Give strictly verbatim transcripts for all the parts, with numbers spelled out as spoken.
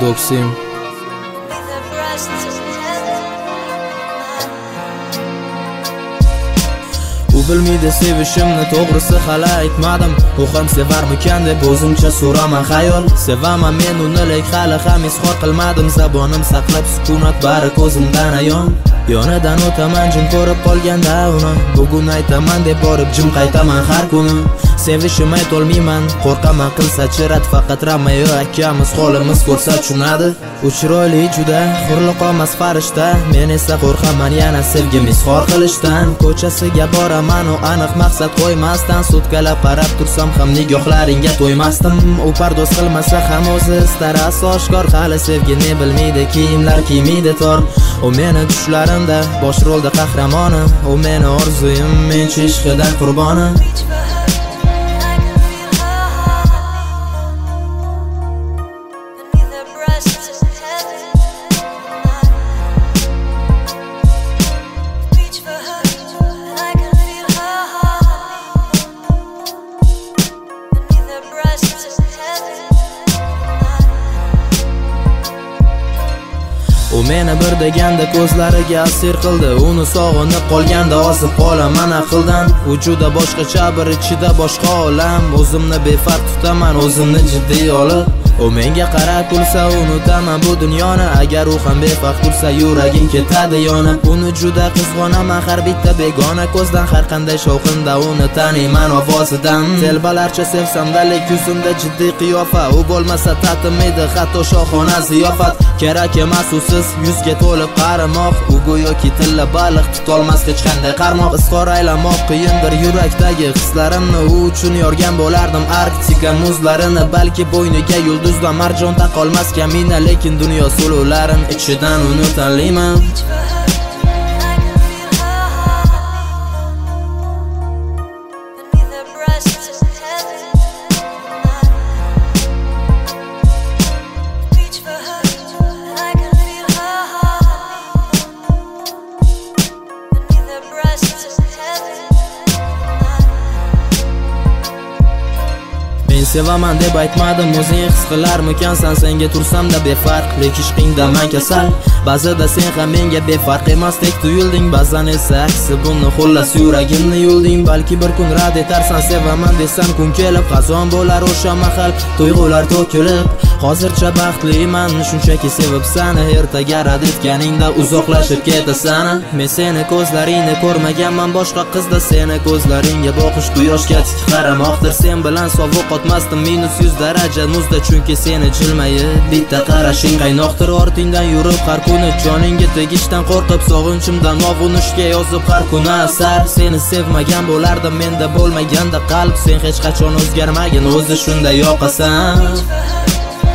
Doksim. U bilmaydi sevishimni, to'g'risi hali aytmadim. U ham sevarmikan deb o'zimcha so'raman xayol. Sevaman men uni, lek hali ham izhor qilmadim. Zabonim saqlab sukunat bari ko'zimdan ayon. Yonidan o'taman jim ko'rib qolganda uni, bugun aytaman deb borib jim qaytaman har kuni. Sevishim aytolmayman, qo'rqaman qilsa chirat, faqat Romeo akamiz holimiz ko'rsa tushunadi. U chiroyli juda, hurliq olmas farishta, men esa qo'rqaman yana sevgim izhor qilishdan. Ko'chasiga boraman u aniq maqsad qo'ymasdan, sutkalab qarab tursam ham nigohlaringga to'ymasdim. U pardoz qilmasa ham o'zi istar oshkor, hali sevgini bilmaydi, kiyimlar kiymaydi tor. U meni tushlarimda bosh rolda qahramoni, u meni orzuyim, men ishqidan qurboni. U meni bir deganda ko'zlariga asir qildi, uni sog'inib qolganda osib qolaman aqldan. U juda boshqacha, bir ichida boshqa olam, o'zimni befarq tutaman, o'zimni jiddiy olib. U menga qarab kulsa unutaman bu dunyoni, agar u ham befarq tursa yuragim ketadi yonib. Uni juda qizg'onaman har bitta begona ko'zdan, har qanday shovqinda uni taniyman ovozidan. Telbalarcha sevsam-da, lek yuzimda jiddiy qiyofa, u bo'lmasa tatimidi hatto shohona ziyofat. Kerak emas usiz yuzga to'lib qarimoq, u go'yoki tilla baliq tutolmas hech qanday qarmoq. Izhor aylamoq qiyindir yurakdagi hislarimni, u uchun yorgan bo'lardim Arktika muzlarini. Balki bo'yniga yulduzdan marjon taqolmas kamina, lekin dunyo suluvlarin ichidan uni tanlayman. Sevaman deb aytmadim, o'zing his qilarmikansan, senga tursam-da befarq, lek ishqingda man kasal. Ba'zida sen ham menga befarq emasdek tuyulding, ba'zan esa aksi buni, xullas yuragimni yulding. Balki bir kun rad etarsan, sevaman desam kun kelib, qazon bo'lar o'sha mahal, tuyg'ular to'kilib. Hozircha baxtliman, shunchaki sevib sani, ertaga rad etganingda uzoqlashib ketasan. Men seni ko'zlaringni ko'rmaganman boshqa qizda, seni ko'zlaringga boqish quyoshga tik qaramoqdir. Sen bilan sovuq o'tmasdim minus yuz daraja muzda, chunki seni jilmayib bitta qarashing qaynoqdir. Ortingdan yurib har kuni joningga tegishdan qo'rqib, sog'inchimdan ovunishga yozib har kuni asar. Seni sevmagan bo'lardim menda bo'lmaganda qalb, sen hech qachon o'zgarmagin, o'zi shunday yoqasan.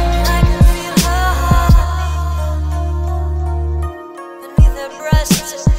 Beneath the breasts